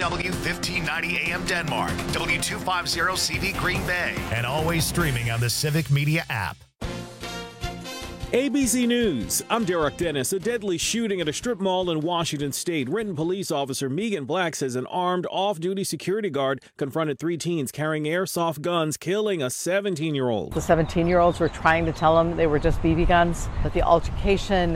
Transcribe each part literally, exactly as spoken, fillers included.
W fifteen ninety A M Denmark, W two fifty C V Green Bay, and always streaming on the Civic Media app. A B C News, I'm Derek Dennis. A deadly shooting at a strip mall in Washington State. Renton police officer Megan Black says an armed off-duty security guard confronted three teens carrying airsoft guns, killing a seventeen-year-old. The seventeen-year-olds were trying to tell them they were just B B guns, but the altercation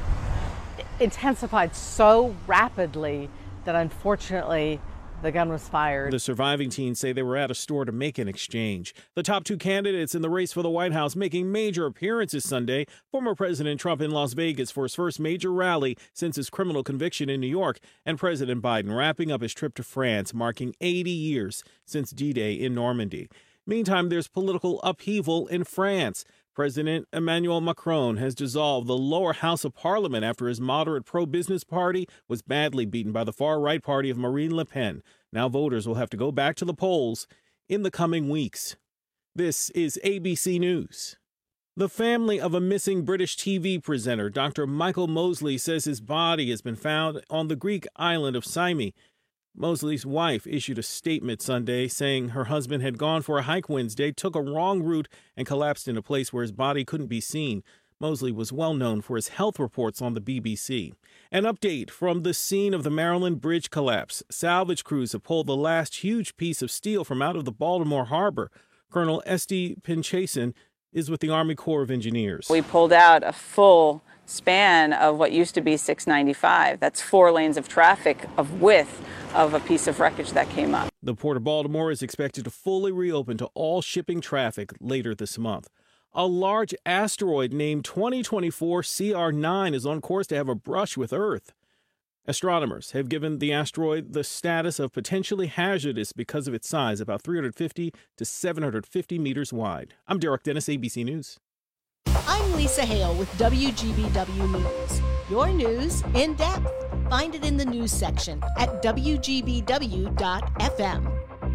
intensified so rapidly that unfortunately the gun was fired. The surviving teens say they were at a store to make an exchange. The top two candidates in the race for the White House making major appearances Sunday. Former President Trump in Las Vegas for his first major rally since his criminal conviction in New York, and President Biden wrapping up his trip to France, marking eighty years since D-Day in Normandy. Meantime, there's political upheaval in France. President Emmanuel Macron has dissolved the lower house of parliament after his moderate pro-business party was badly beaten by the far-right party of Marine Le Pen. Now voters will have to go back to the polls in the coming weeks. This is A B C News. The family of a missing British T V presenter, Doctor Michael Mosley, says his body has been found on the Greek island of Symi. Mosley's wife issued a statement Sunday saying her husband had gone for a hike Wednesday, took a wrong route, and collapsed in a place where his body couldn't be seen. Mosley was well known for his health reports on the B B C. An update from the scene of the Maryland Bridge collapse. Salvage crews have pulled the last huge piece of steel from out of the Baltimore harbor. Colonel Esty Pinchason is with the Army Corps of Engineers. We pulled out a full span of what used to be six ninety-five. That's four lanes of traffic of width of a piece of wreckage that came up. The Port of Baltimore is expected to fully reopen to all shipping traffic later this month. A large asteroid named twenty twenty-four C R nine is on course to have a brush with Earth. Astronomers have given the asteroid the status of potentially hazardous because of its size, about three hundred fifty to seven hundred fifty meters wide. I'm Derek Dennis, A B C News. I'm Lisa Hale with W G B W News. Your news in depth. Find it in the news section at W G B W dot F M.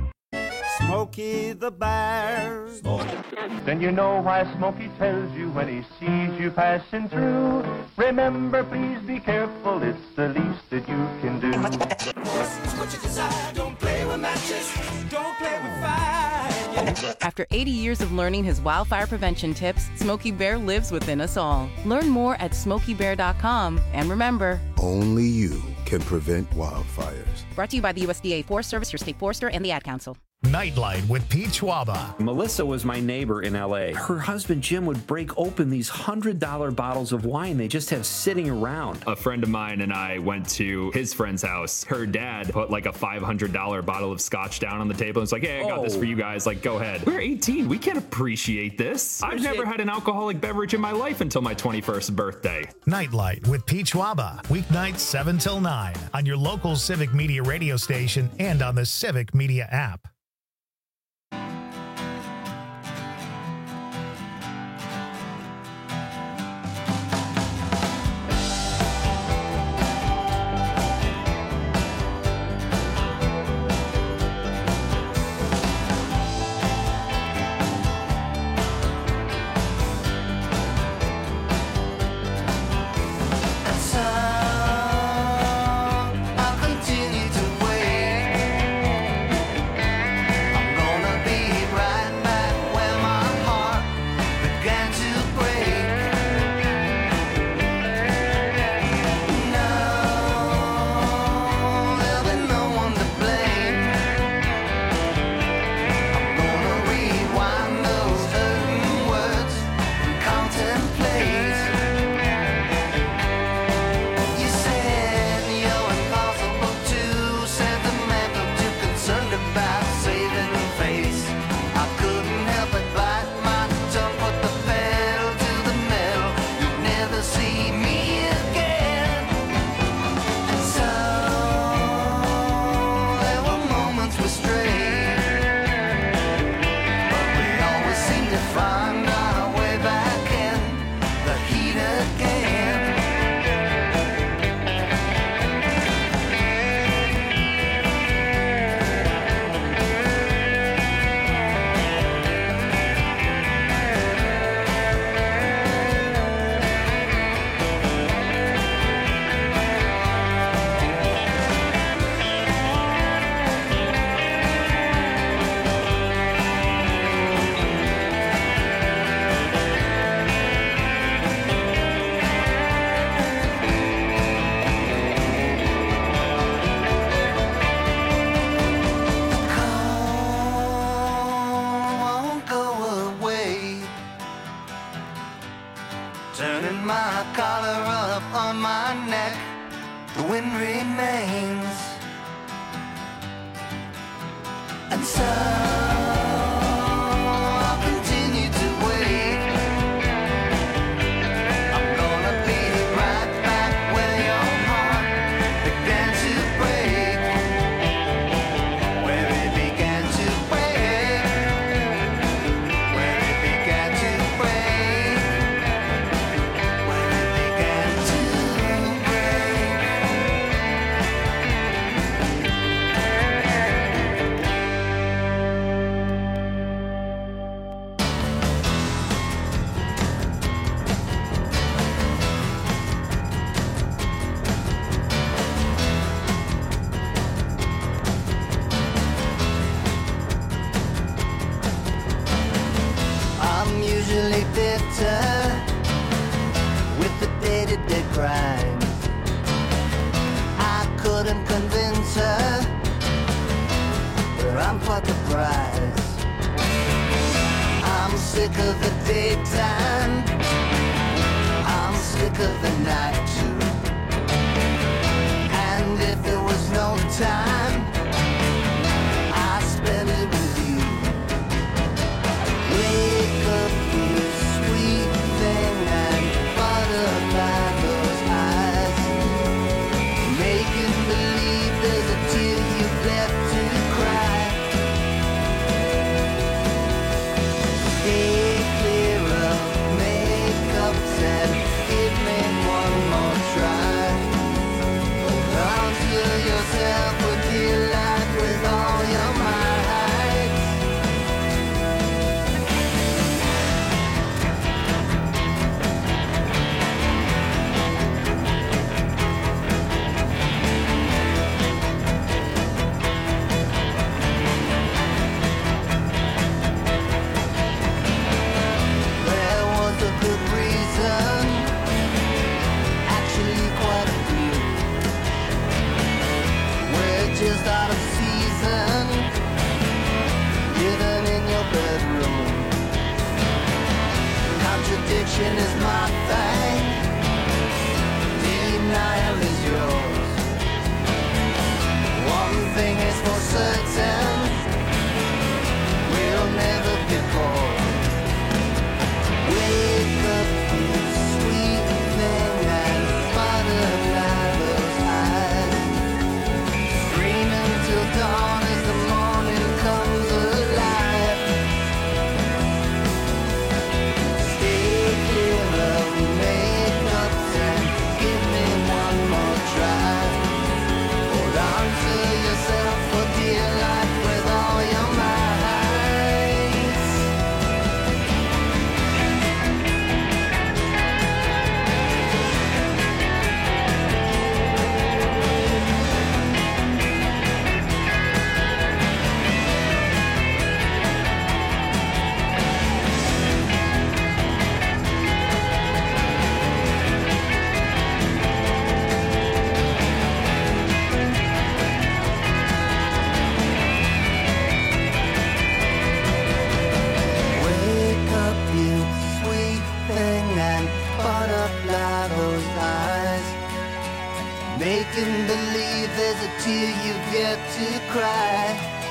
Smokey the Bear. Then you know why Smokey tells you when he sees you passing through. Remember, please be careful, it's the least that you can do. What you desire, don't play with matches, don't play with fire. After eighty years of learning his wildfire prevention tips, Smokey Bear lives within us all. Learn more at smokey bear dot com. And remember, only you can prevent wildfires. Brought to you by the U S D A Forest Service, your state forester, and the Ad Council. Nightlight with Pete Schwaba. Melissa was my neighbor in L A. Her husband Jim would break open these one hundred dollar bottles of wine they just have sitting around. A friend of mine and I went to his friend's house. Her dad put like a five hundred dollar bottle of scotch down on the table and was like, hey, I got oh. this for you guys. Like, go ahead. We're eighteen. We can't appreciate this. I've never had an alcoholic beverage in my life until my twenty-first birthday. Nightlight with Pete Schwaba. Weeknights seven till nine on your local Civic Media radio station and on the Civic Media app. And so I'll continue to wait. I'm gonna be right back where your heart began to break, where it began to break, where it began to break, where it began to I'm usually bitter with the day-to-day grind. I couldn't convince her, but I'm quite the prize. I'm sick of the daytime, I'm sick of the night too. And if there was no time, I spend it with you. Wake up, you sweet thing, and butterfly those eyes, making believe there's a tear you've left to cry. Stay clear of makeups and give me one more try. Hold on to yourself for dear life with all your might. There was a good reason, actually quite a few. We're just out of season, living in your bedroom. Contradiction is my thing, denial is yours. One thing is for certain, we'll never be bored. Wake up, you sweet thing, and butterfly those eyes. Scream until dawn as the morning comes alive. Stay clear of makeups and give me one more try. Hold on to yourself for dear life with all your might. Wake up, you sweet thing, and butterfly those eyes, making believe there's a tear you've yet to cry.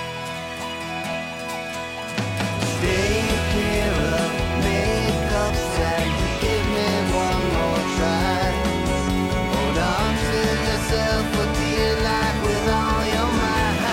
Stay clear of makeups and give me one more try. Hold on to yourself for dear life with all your might.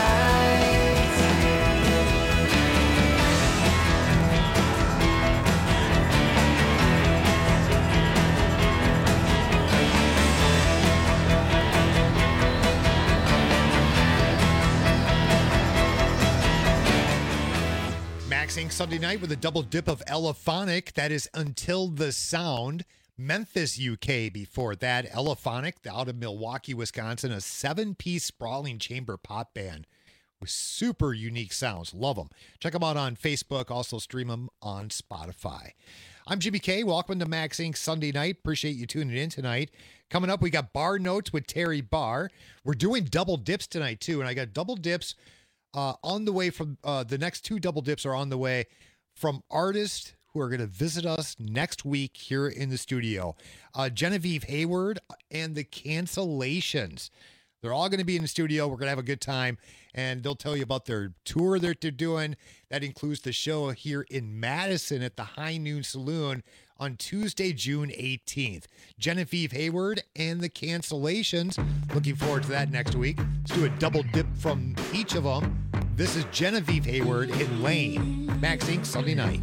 Max Incorporated. Sunday night with a double dip of Elephonic. That is Until the Sound. Memphis, U K before that. Elephonic, out of Milwaukee, Wisconsin, a seven-piece sprawling chamber pop band with super unique sounds. Love them. Check them out on Facebook. Also stream them on Spotify. I'm Jimmy K. Welcome to Max Incorporated. Sunday night. Appreciate you tuning in tonight. Coming up, we got Bar Notes with Terry Barr. We're doing double dips tonight, too, and I got double dips uh, on the way from uh, the next two double dips are on the way from artists who are going to visit us next week here in the studio. Uh, Genevieve Hayward and the Cancellations. They're all going to be in the studio. We're going to have a good time, and they'll tell you about their tour that they're doing. That includes the show here in Madison at the High Noon Saloon on Tuesday, June eighteenth. Genevieve Hayward and the Cancellations. Looking forward to that next week. Let's do a double dip from each of them. This is Genevieve Hayward and Lane. Max Incorporated. Sunday night.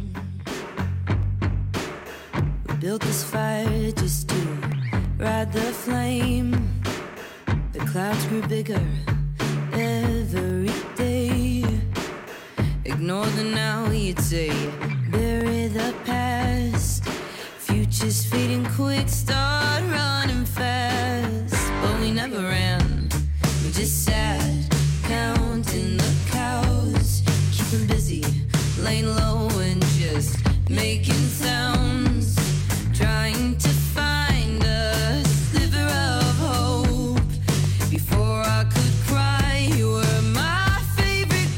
We built this fire just to ride the flame. The clouds grew bigger every day. Ignore the now, you'd say. Bury the past. Future's fading quick, start running fast. But we never ran, we just sat, counting the cows. Keeping busy, laying low and just making sounds. Trying to find a sliver of hope. Before I could cry, you were my favorite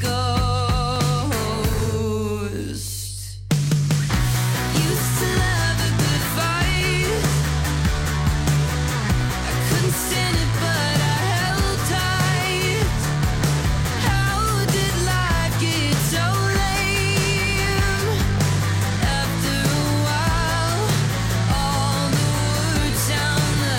ghost. Used to love a good fight. I couldn't stand it, but I held tight. How did life get so lame? After a while, all the words sound the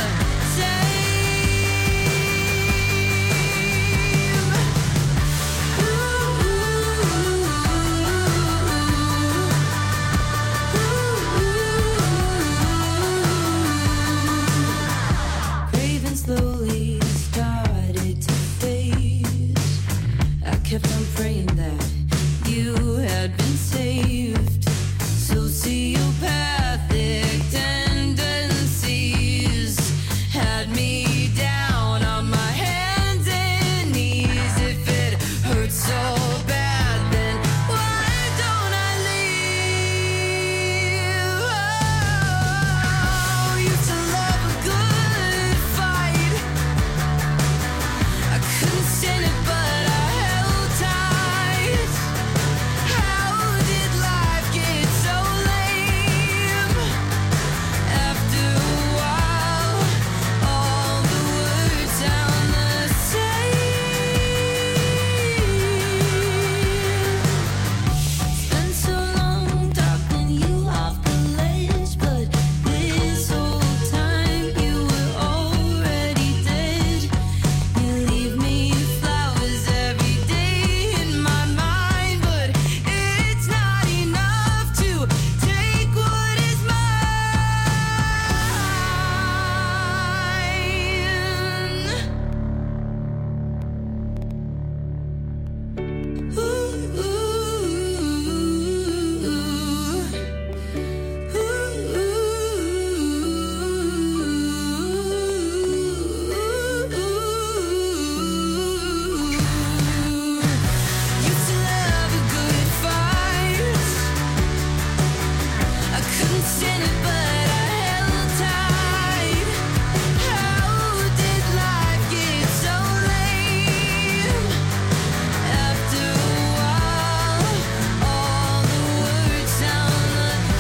same. Craving slowly started to fade. I kept on praying that you had been saved. Sociopathic tendencies had me down on my hands and knees. If it hurts so bad, then why don't I leave? Oh, used to love a good fight. I couldn't stand it, but I held tight. How did life get so lame? After a while, all the words sound the same. Spent so long talking you off the ledge, but this whole time you were already dead. You leave me flowers every day in my mind, but it's not enough to take what is mine. Used to love a good fight. I couldn't stand it, but I held tight. How did life get so lame? After a while, all the words sound the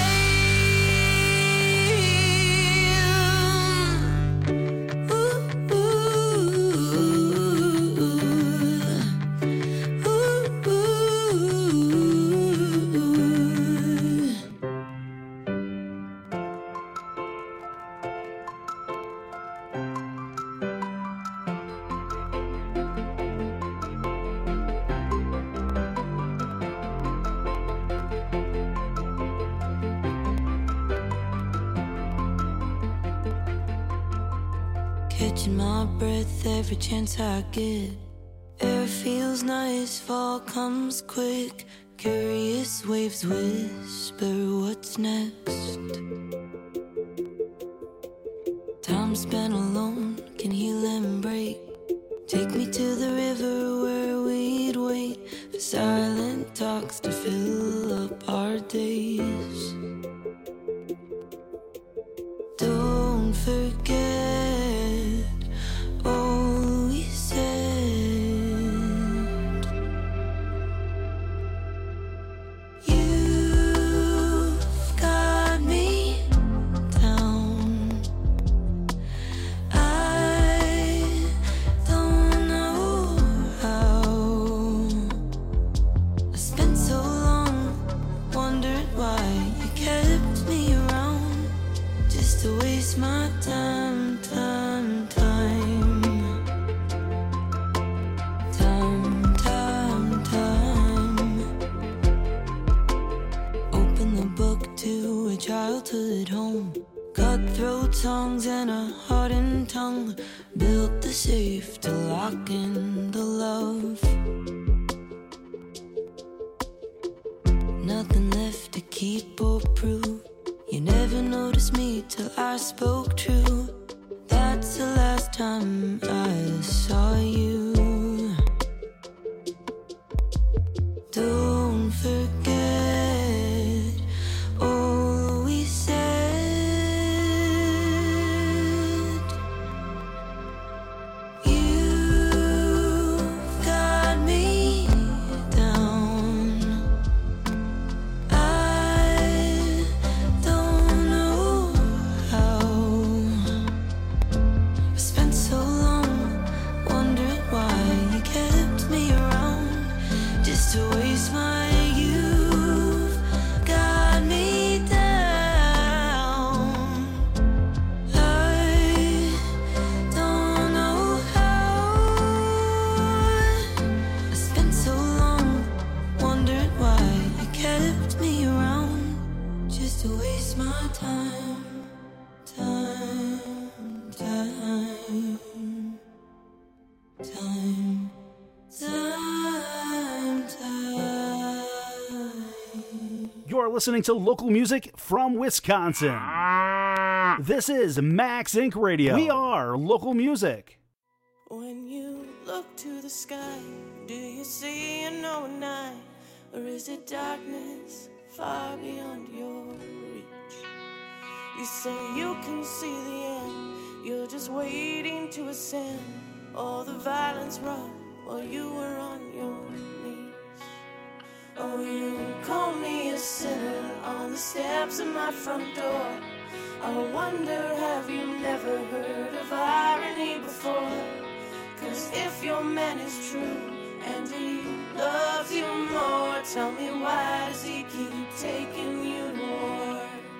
same. Catching my breath every chance I get. Air feels nice, fall comes quick. Curious waves whisper what's next. Time spent alone can heal and break. Take me to the river where we'd wait for silent talks to fill up our days. Don't forget all we said. You've got me down. I childhood home. Cutthroat tongues and a hardened tongue built the safe to lock in the love. Nothing left to keep or prove. You never noticed me till I spoke true. That's the last time I saw you. Don't forget all we said. You've got me down. I don't know how. I spent so long wondering why you kept me around, just to waste my youth. Got me down. I don't know how. I spent so long wondering why you kept me around, just to waste my time. Time, time, time, time, time. You're listening to local music from Wisconsin. This is Max Incorporated. Radio. We are local music. When you look to the sky, do you see a knowing night? Or is it darkness far beyond your reach? You say you can see the end, you're just waiting to ascend. All the violence wrought while you were on your knees. Oh, you call me a sinner on the steps of my front door. I wonder, have you never heard of irony before? Cause if your man is true and he loves you more, tell me, why does he keep taking you to war?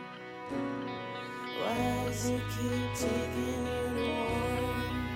Why does he keep taking you to war?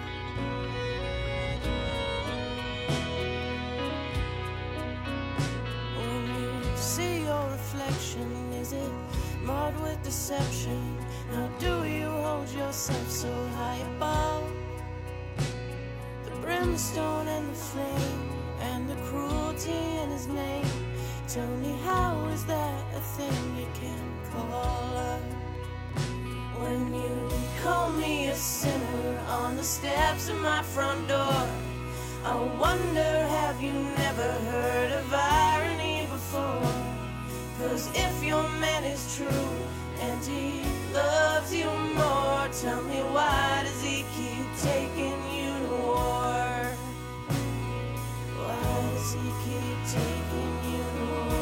When you see your reflection, is it marred with deception? How do you hold yourself so high above the brimstone and the flame and the cruelty in his name? Tell me, how is that a thing you can call love? When you call me a sinner on the steps of my front door, I wonder, have you never heard of irony before? Cause if your man is true and he loves you more, tell me, why does he keep taking you to war? Why does he keep taking you to war?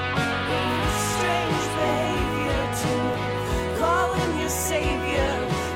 Strange behavior to call him your savior.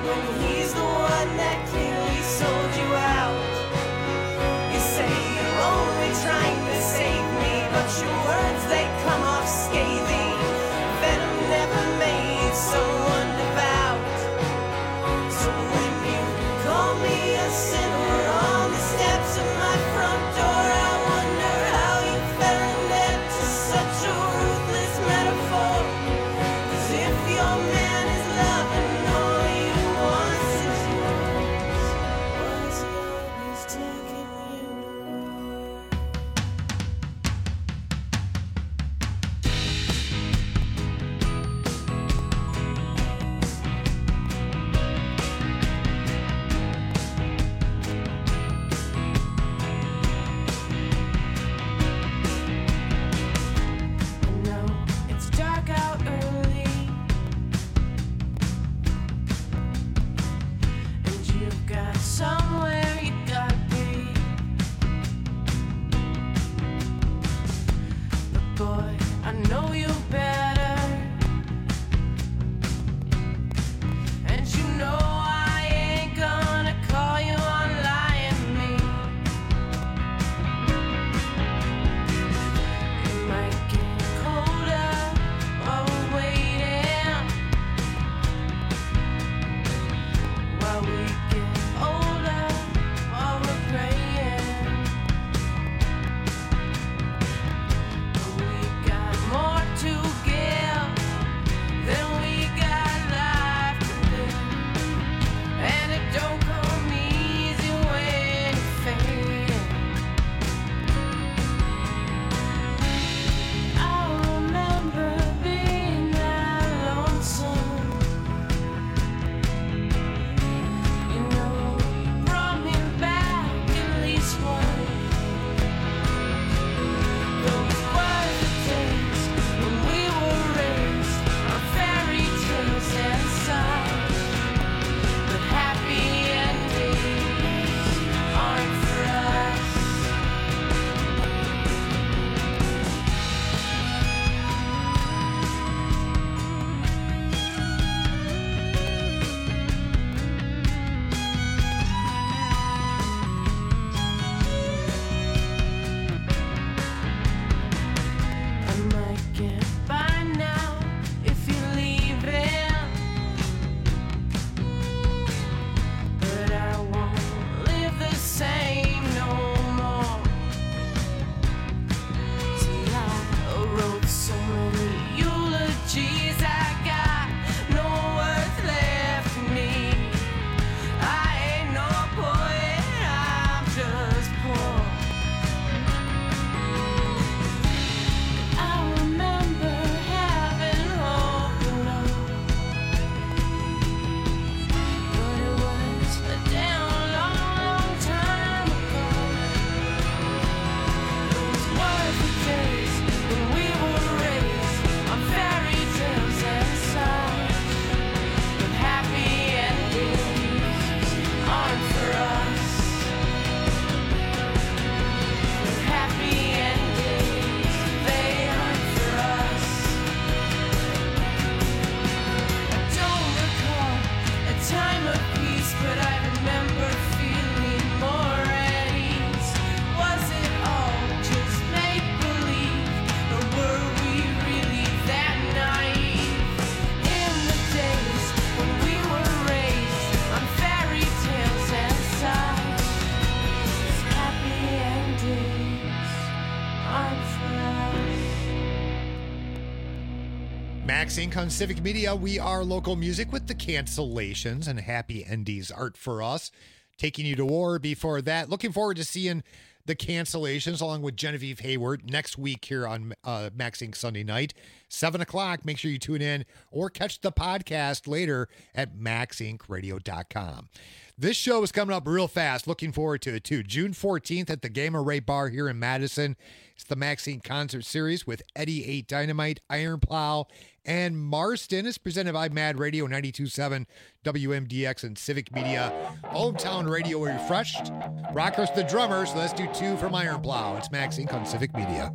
Max Inc. on Civic Media. We are local music with the cancellations and Happy Endies art for us. Taking you to war before that. Looking forward to seeing the cancellations along with Genevieve Hayward next week here on uh, Max Inc. Sunday night. seven o'clock. Make sure you tune in or catch the podcast later at max inc radio dot com. This show is coming up real fast. Looking forward to it, too. June fourteenth at the Gamma Ray Bar here in Madison. It's the Max Inc. concert series with Eddie eight Dynamite, Iron Plow, and Marston. It's presented by Mad Radio ninety-two point seven W M D X and Civic Media. Hometown Radio refreshed. Rockers the drummers. So let's do two from Iron Plow. It's Max Inc. on Civic Media.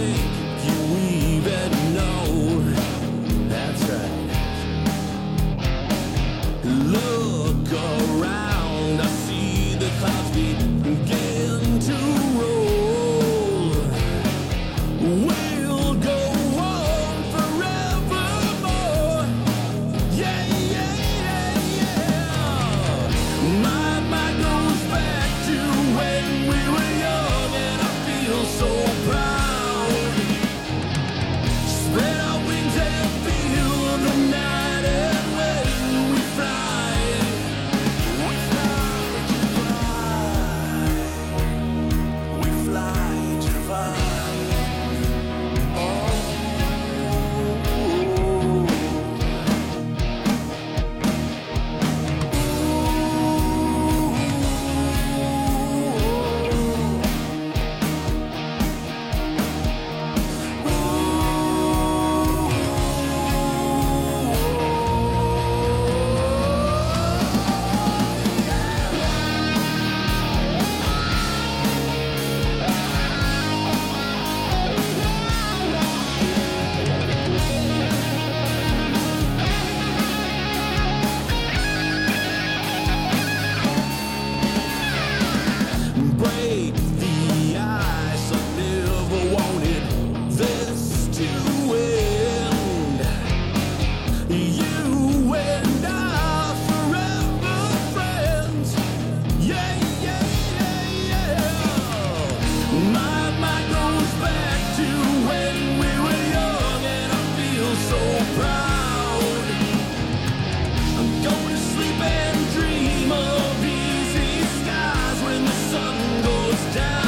think you even know. That's right. Look around, I see the clouds begin to roll. We'll go on forevermore. Yeah, yeah, yeah, yeah. My mind goes back to when we were young, and I feel so proud. Spread our wings and feel the night, and when we fly, we fly divine. We fly divine. Oh. Break the ice, I never wanted this to end. You and I forever friends. Yeah, yeah, yeah, yeah. My mind goes back to when we were young, and I feel so proud. I'm going to sleep and dream of easy skies when the sun goes down.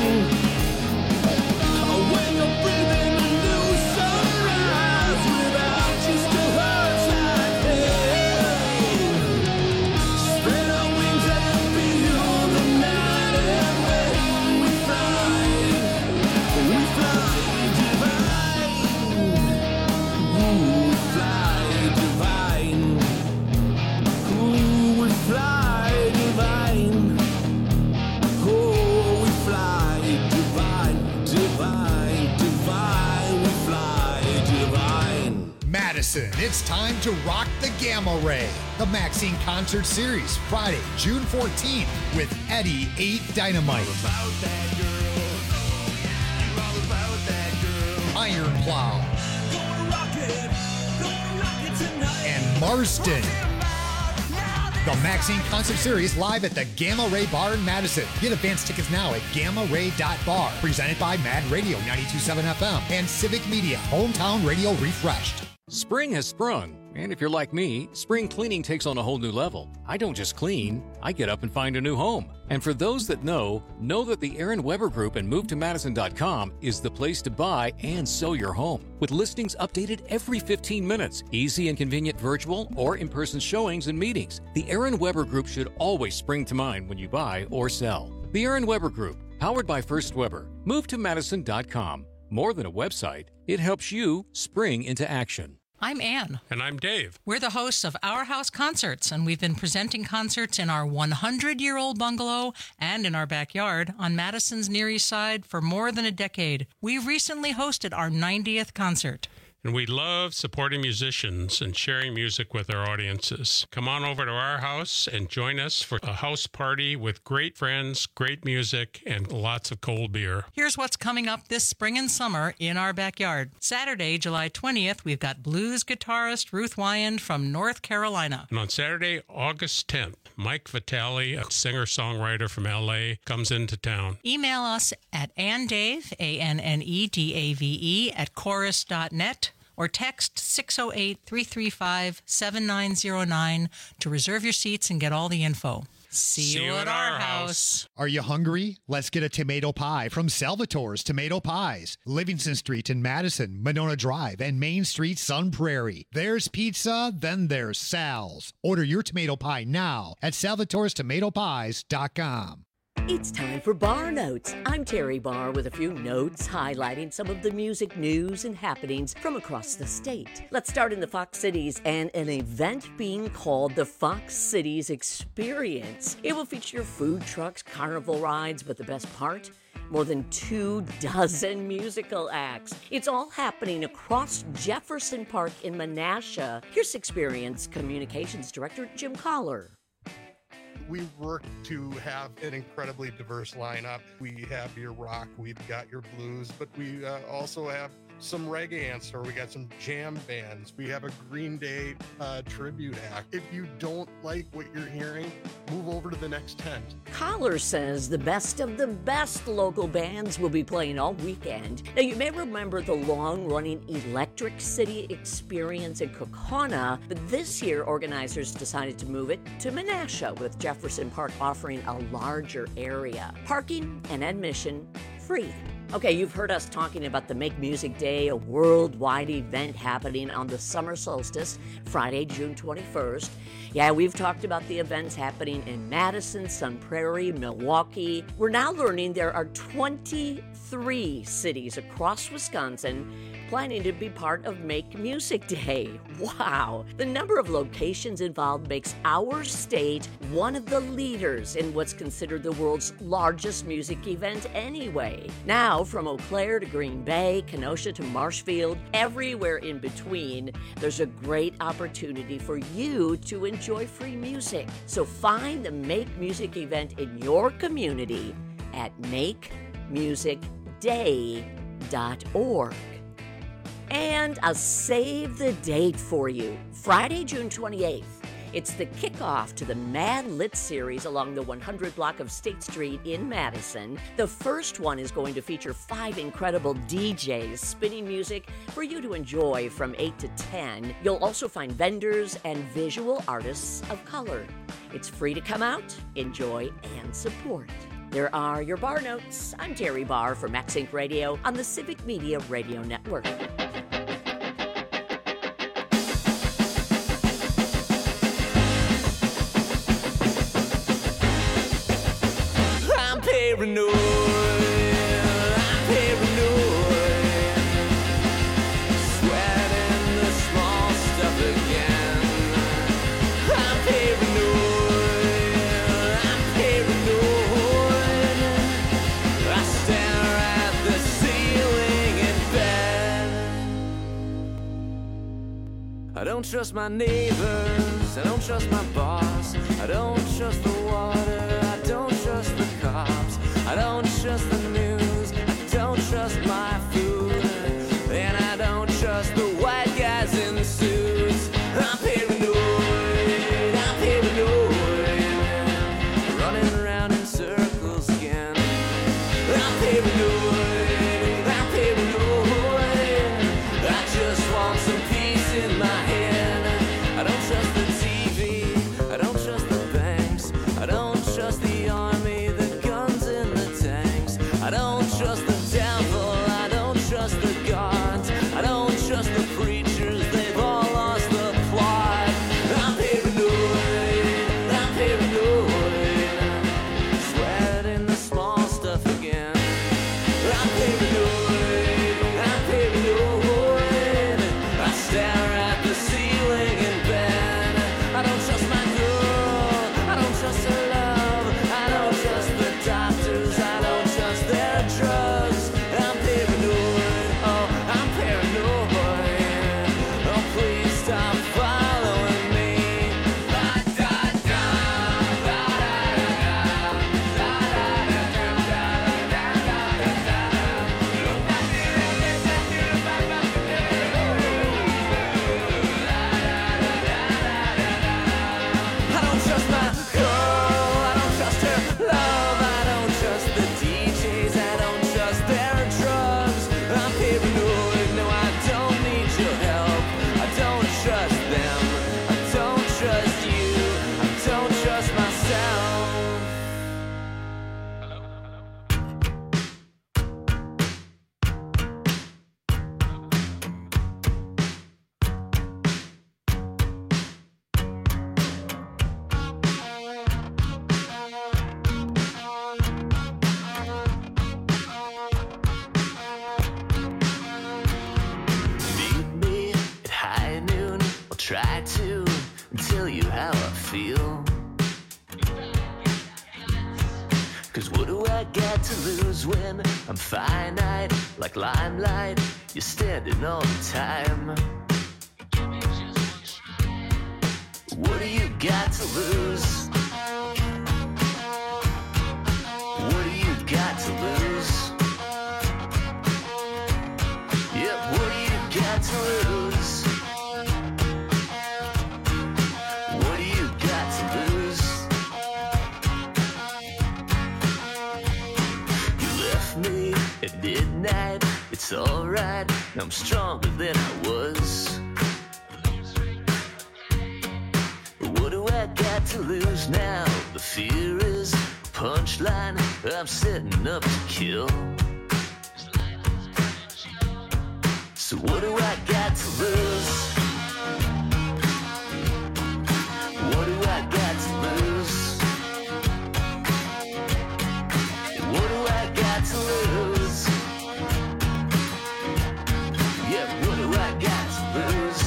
When you're breathing a new sunrise without you still hurts like hell. Spread our wings and feel the night, and when we fly, we fly divine. Ooh, we fly divine. Ooh, we fly divine. Oh, we fly divine, divine, divine. We fly divine. Madison, it's time to rock the Gamma Ray. The Maxine Concert Series, Friday, June fourteenth, with Eddie eight Dynamite. Iron Plow. And Marston. The Maxine Concert Series live at the Gamma Ray Bar in Madison. Get advance tickets now at gamma ray dot bar. Presented by Mad Radio ninety-two point seven F M and Civic Media, Hometown Radio Refreshed. Spring has sprung, and if you're like me, spring cleaning takes on a whole new level. I don't just clean, I get up and find a new home. And for those that know, know that the Aaron Weber Group and move to madison dot com is the place to buy and sell your home. With listings updated every fifteen minutes, easy and convenient virtual or in-person showings and meetings, the Aaron Weber Group should always spring to mind when you buy or sell. The Aaron Weber Group, powered by First Weber. move to madison dot com. More than a website, it helps you spring into action. I'm Ann. And I'm Dave. We're the hosts of Our House Concerts, and we've been presenting concerts in our one hundred year old bungalow and in our backyard on Madison's Near East Side for more than a decade. We recently hosted our ninetieth concert. And we love supporting musicians and sharing music with our audiences. Come on over to our house and join us for a house party with great friends, great music, and lots of cold beer. Here's what's coming up this spring and summer in our backyard. Saturday, July twentieth, we've got blues guitarist Ruth Wyand from North Carolina. And on Saturday, August tenth, Mike Vitale, a singer-songwriter from L A, comes into town. Email us at annedave, A N N E D A V E, at chorus dot net. Or text six oh eight, three three five, seven nine oh nine to reserve your seats and get all the info. See, See you at our house. Are you hungry? Let's get a tomato pie from Salvatore's Tomato Pies. Livingston Street in Madison, Monona Drive, and Main Street, Sun Prairie. There's pizza, then there's Sal's. Order your tomato pie now at salvatores tomato pies dot com. It's time for Bar Notes. I'm Terry Barr with a few notes highlighting some of the music news and happenings from across the state. Let's start in the Fox Cities and an event being called the Fox Cities Experience. It will feature food trucks, carnival rides, but the best part? more than two dozen musical acts. It's all happening across Jefferson Park in Menasha. Here's Experience Communications Director Jim Collar. We work to have an incredibly diverse lineup. We have your rock, we've got your blues, but we uh, also have some reggae in store. We got some jam bands. We have a Green Day uh, tribute act. If you don't like what you're hearing, move over to the next tent. Collar says the best of the best local bands will be playing all weekend. Now, you may remember the long-running Electric City experience in Kokona, but this year organizers decided to move it to Menasha, with Jefferson Park offering a larger area. Parking and admission free. Okay, you've heard us talking about the Make Music Day, a worldwide event happening on the summer solstice, Friday, June twenty-first. Yeah, we've talked about the events happening in Madison, Sun Prairie, Milwaukee. We're now learning there are twenty-three cities across Wisconsin planning to be part of Make Music Day. Wow! The number of locations involved makes our state one of the leaders in what's considered the world's largest music event anyway. Now, from Eau Claire to Green Bay, Kenosha to Marshfield, everywhere in between, there's a great opportunity for you to enjoy free music. So find the Make Music event in your community at make music day dot org. And I'll save the date for you. Friday, June twenty-eighth. It's the kickoff to the Mad Lit series along the one hundred block of State Street in Madison. The first one is going to feature five incredible D Js spinning music for you to enjoy from eight to ten. You'll also find vendors and visual artists of color. It's free to come out, enjoy, and support. There are your bar notes. I'm Terry Barr for Max Inc Radio on the Civic Media Radio Network. I'm paranoid, I'm paranoid, sweating the small stuff again. I'm paranoid, I'm paranoid, I stare at the ceiling in bed. I don't trust my neighbors, I don't trust my boss, I don't trust the water, I don't trust the cops, I don't trust the news, I don't trust my food, and I don't trust the white guys in suits. I'm paranoid, I'm paranoid, running around in circles again. I'm paranoid, I'm paranoid, I just want some peace in my head. I don't trust the T V, I don't trust the banks, I don't trust the army, the guns and the tanks. I don't trust the devil, I don't trust the gods, I don't trust the preachers, they've all lost the plot. I'm paranoid, I'm paranoid, sweating the small stuff again. I'm paranoid, I'm paranoid, I stare at the ceiling in bed. I don't trust my girl, I don't trust her love, I don't trust the doctors, I don't trust their drugs. I'm paranoid, oh, I'm paranoid, oh, please stop following me. La da da, la da da, la da da da, la da da da I don't trust my girl, I don't trust her love, I don't trust the D Js, I don't trust their drugs. I'm paranoid, no, I don't need your help, I don't trust them, I don't trust you, I don't trust myself. Meet me at high noon, I'll try to tell you how I feel. Cause what do I got to lose when I'm finite? Like limelight, you're standing all the time. What do you got to lose? What do you got to lose? Yep, what do you got to lose? What do you got to lose? You left me at midnight, it's alright, I'm stronger than I was. What do I got to lose now? The fear is punchline, I'm setting up to kill. So what do I got to lose? What do I got to lose? What do I got to lose? Yeah, what do I got to lose?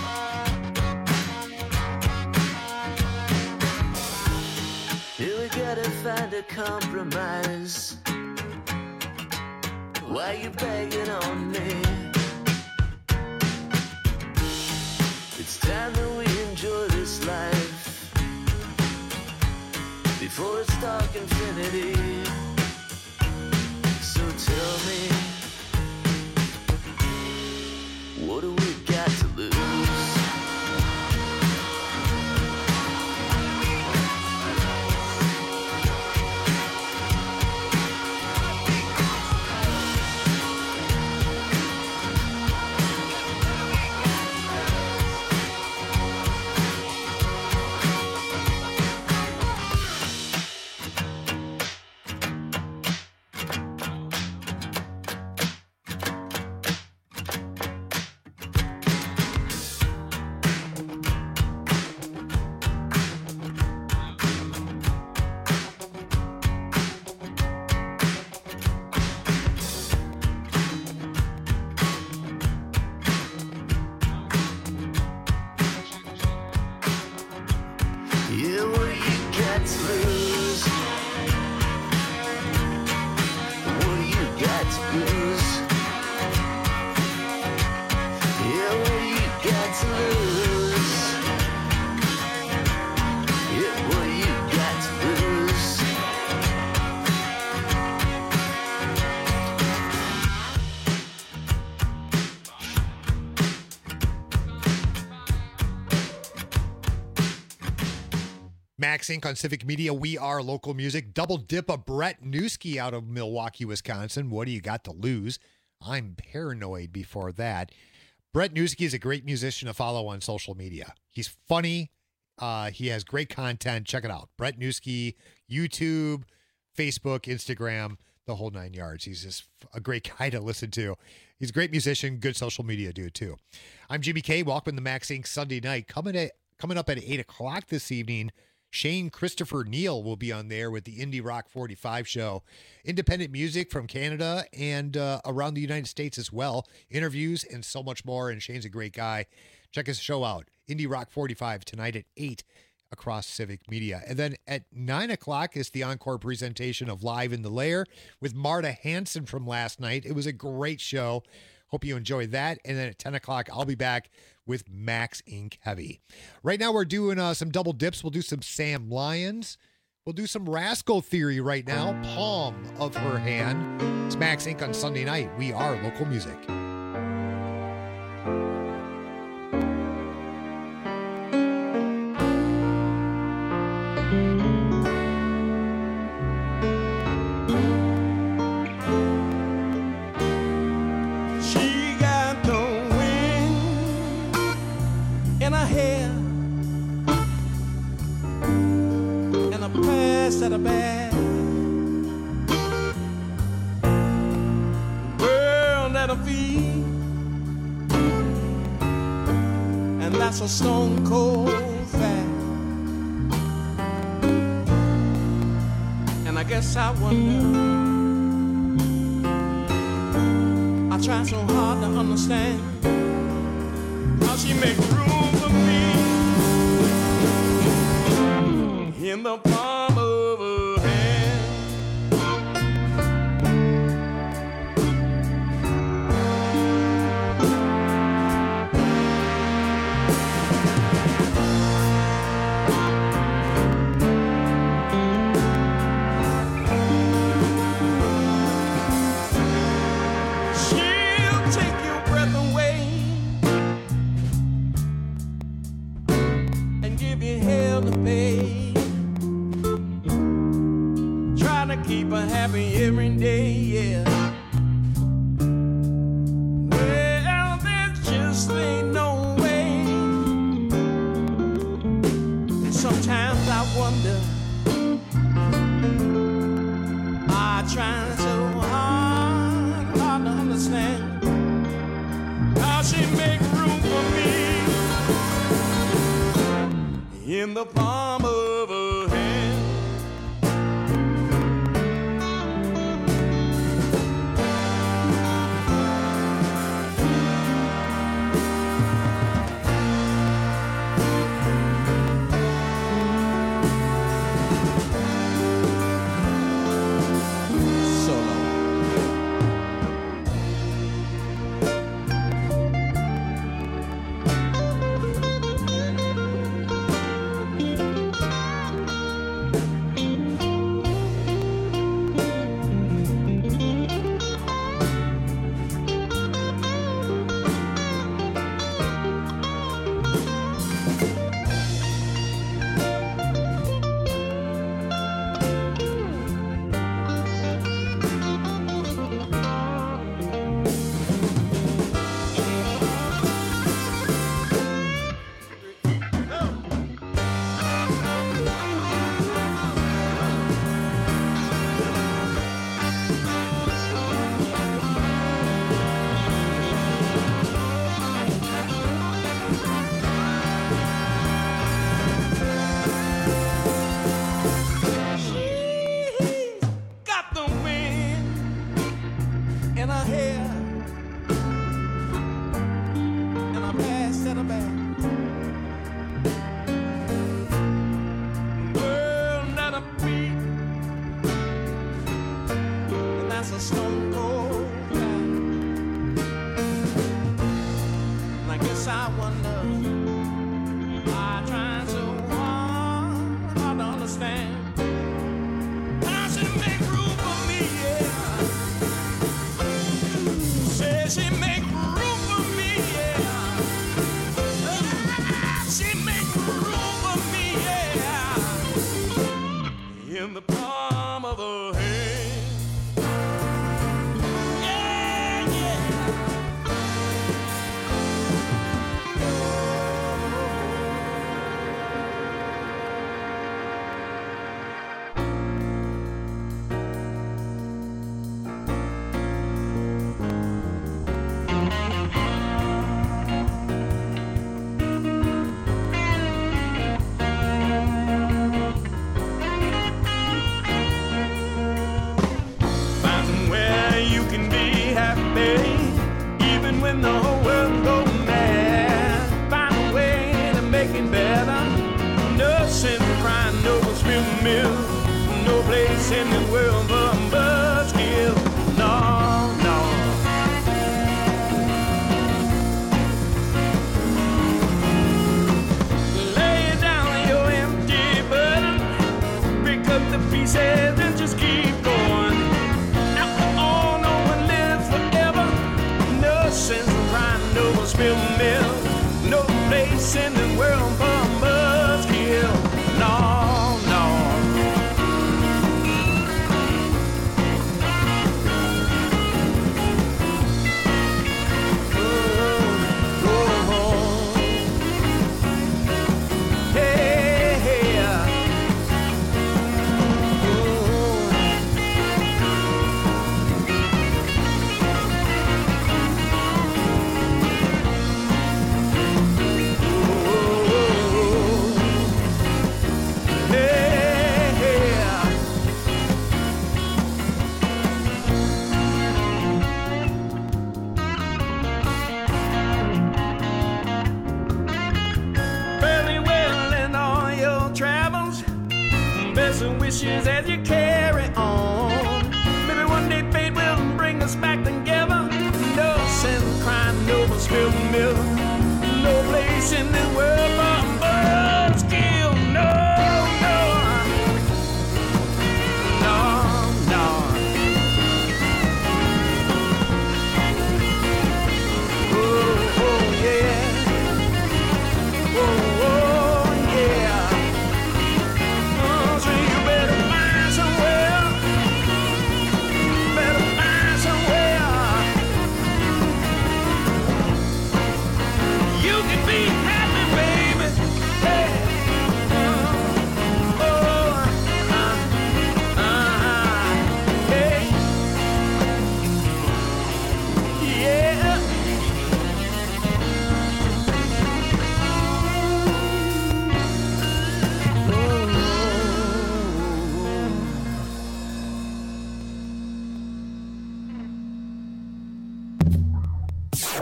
Here we gotta find a compromise. Why you begging on me? It's time that we enjoy this life before it's dark infinity. So tell me, what do we got to lose? Yeah, what do you got to lose? What do you got to lose? Yeah, what do you got to lose? Yeah, what do you got to lose? Max Inc on Civic Media. We are local music. Double dip of Brett Newski out of Milwaukee, Wisconsin. What do you got to lose? I'm paranoid before that. Brett Newski is a great musician to follow on social media. He's funny. Uh, he has great content. Check it out. Brett Newski, YouTube, Facebook, Instagram, the whole nine yards. He's just a great guy to listen to. He's a great musician, good social media dude too. I'm Jimmy K. Welcome to Max Inc Sunday night. Coming at coming up at eight o'clock this evening. Shane Christopher Neal will be on there with the Indie Rock forty-five show. Independent music from Canada and uh, around the United States as well. Interviews and so much more. And Shane's a great guy. Check his show out. Indie Rock forty-five tonight at eight across Civic Media. And then at nine o'clock is the encore presentation of Live in the Lair with Marta Hanson from last night. It was a great show. Hope you enjoyed that. And then at ten o'clock, I'll be back with Max Inc Heavy. Right now, we're doing uh, some double dips. We'll do some Sam Lyons. We'll do some Rascal Theory right now. Palm of Her Hand. It's Max Inc on Sunday night. We are local music. At a bad world at her feet, and that's a stone cold fact. And I guess I wonder, I try so hard to understand how she makes room for me in the palm of her hand. she make room for me in the palm of her hand.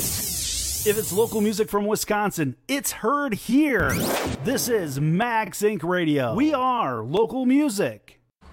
If it's local music from Wisconsin, it's heard here. This is Max Incorporated. Radio. We are local music.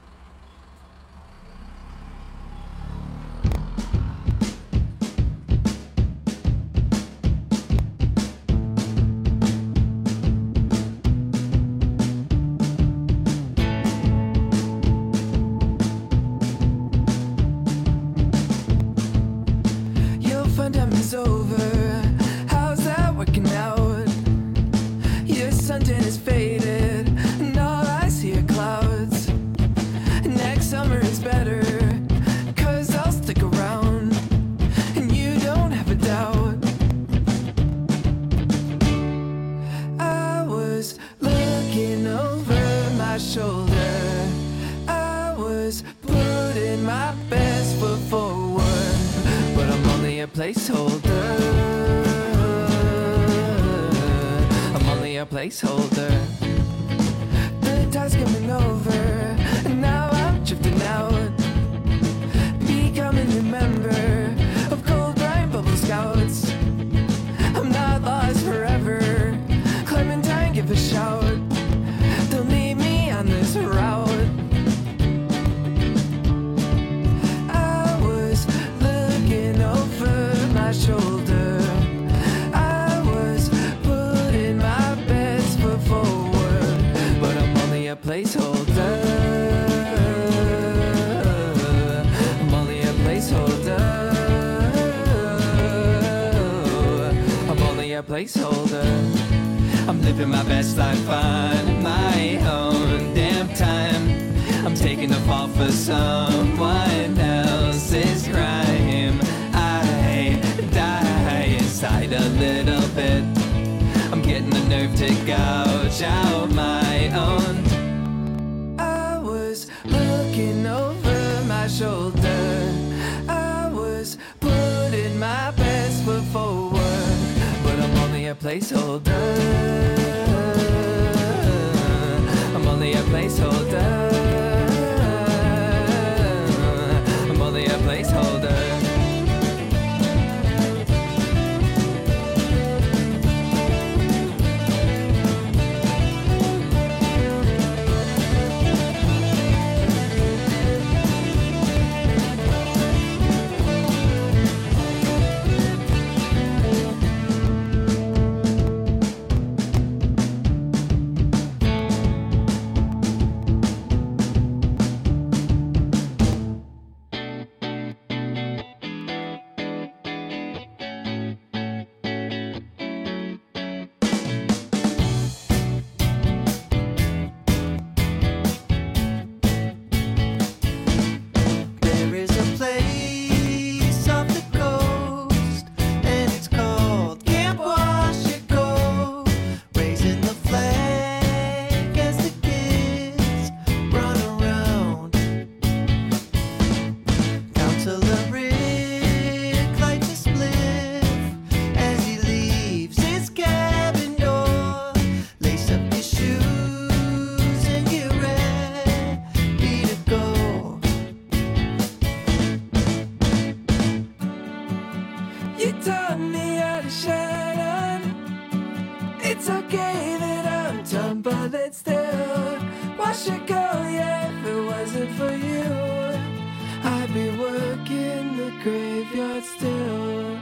Your fun time is over. How's that working out? Your suntan is faded, and all I see are clouds. Next summer is better, 'cause I'll stick around, and you don't have a doubt. I was looking over my shoulder. I was putting my best foot forward, but I'm only a placeholder. I'm only a placeholder. The tide's coming over, and now I'm drifting out, becoming a member of Cold Brine Bubble Scouts. I'm not lost forever. Clementine, give a shout. Don't leave me on this route. I was looking over my shoulder. I was putting my best foot forward, but I'm only a placeholder. I'm only a placeholder. I'm only a placeholder. I'm living my best life on my own damn time. I'm taking a fall for someone else's crime. I die inside a little bit. I'm getting the nerve to gouge out my own. I was looking over my shoulder. I was putting my best foot forward, but I'm only a placeholder. I'm only a placeholder. I'm only a placeholder. There is a place off the coast, and it's called Camp Washago, raising the flag as the kids run around. Counselor Rick lights a spliff as he leaves his cabin door. Lace up your shoes and get ready to go. You taught me how to shine on. It's okay that I'm done, but it's still wash it go. Yeah, if it wasn't for you, I'd be working the graveyard still.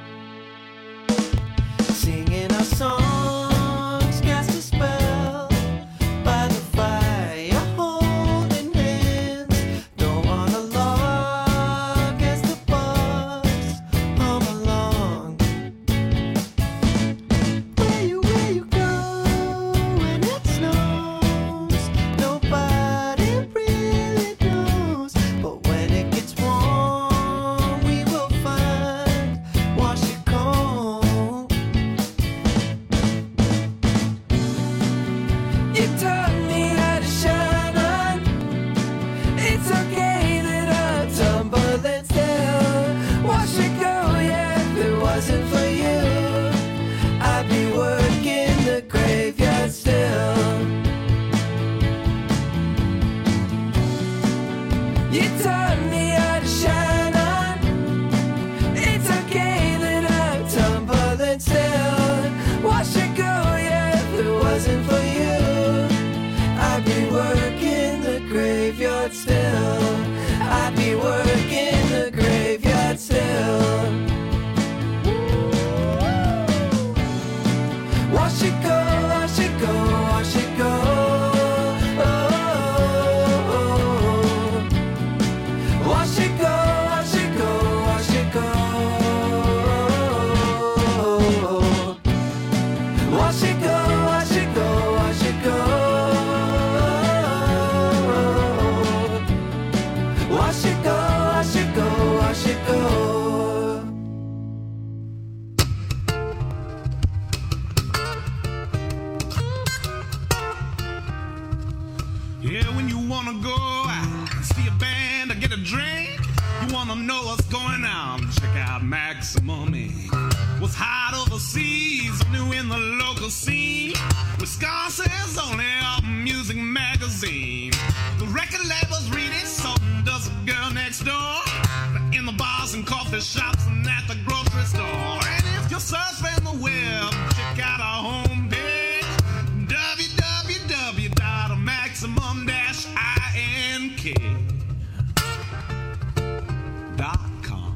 Singing our songs, cast a spell by the fire, holding hands. Don't wanna log as the bugs hum along. Where you, where you go? wanna go out, see a band or get a drink? You wanna know what's going on? Check out Maximum Incorporated. What's hot overseas, new in the local scene. Wisconsin's only up music magazine. The record labels read it, so does the girl next door. In the bars and coffee shops and at the grocery store. And if you're surfing the web, check out our homepage, w w w dot maximum dash ink dot com.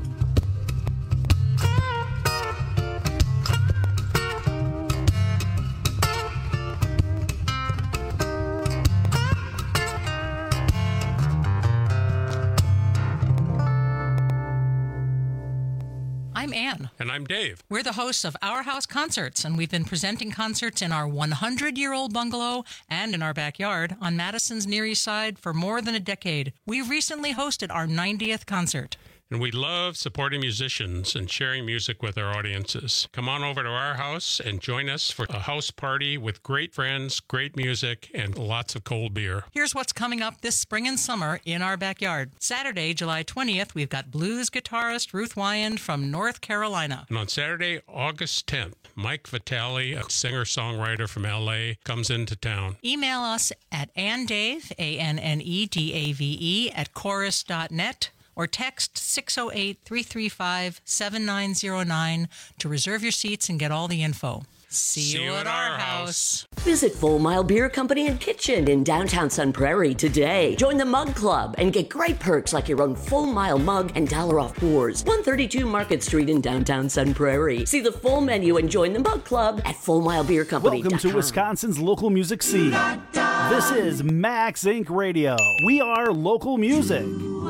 I'm Ann. And I'm Dave. We're the hosts of Our House Concerts, and we've been presenting concerts in our hundred-year-old bungalow and in our backyard on Madison's Near East Side for more than a decade. We recently hosted our ninetieth concert. And we love supporting musicians and sharing music with our audiences. Come on over to our house and join us for a house party with great friends, great music, and lots of cold beer. Here's what's coming up this spring and summer in our backyard. Saturday, July twentieth, we've got blues guitarist Ruth Wyand from North Carolina. And on Saturday, August tenth, Mike Vitale, a singer-songwriter from L A, comes into town. Email us at annedave, A N N E D A V E, at chorus dot net. Or text six oh eight, three three five, seven nine oh nine to reserve your seats and get all the info. See, See you you at at our our house. Visit Full Mile Beer Company and Kitchen in downtown Sun Prairie today. Join the Mug Club and get great perks like your own Full Mile mug and dollar off pours. one thirty-two Market Street in downtown Sun Prairie. See the full menu and join the Mug Club at full mile beer company dot com. Welcome to Wisconsin's local music scene. This is Max Inc Radio. We are local music.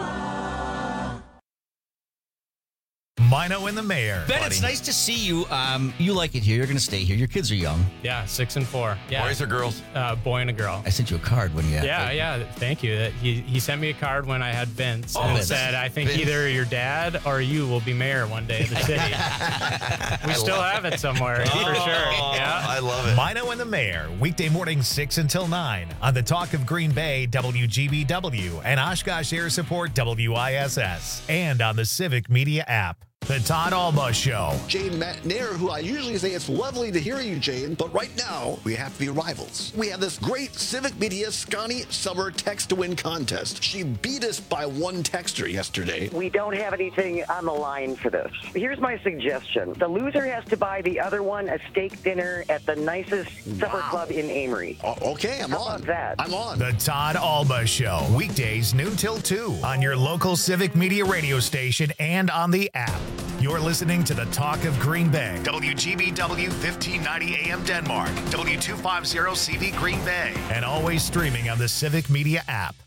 Mino and the Mayor. Ben, buddy. it's nice to see you. Um, you like it here. You're going to stay here. Your kids are young. Yeah, six and four. Yeah. Boys or girls? Uh, boy and a girl. I sent you a card when you Yeah, yeah. Thank you. That- He he sent me a card when I had Vince Oh, and it Vince. said, "I think Vince. either your dad or you will be mayor one day of the city." We still have it somewhere for sure. Yeah. love it. Mino and the Mayor, weekday mornings six until nine on the Talk of Green Bay, W G B W, and Oshkosh Air Support, W I S S, and on the Civic Media app. The Todd Alba Show. Jane McNair, who I usually say it's lovely to hear you, Jane, but right now we have to be rivals. We have this great Civic Media Scotty Summer Text to Win contest. She beat us by one texter yesterday. We don't have anything on the line for this. Here's my suggestion. The loser has to buy the other one a steak dinner at the nicest supper club in Amory. O- okay, I'm How on. about that? I'm on. The Todd Alba Show, weekdays noon till two on your local Civic Media radio station and on the app. You're listening to the Talk of Green Bay, W G B W fifteen ninety A M Denmark, W two fifty C V Green Bay, and always streaming on the Civic Media app.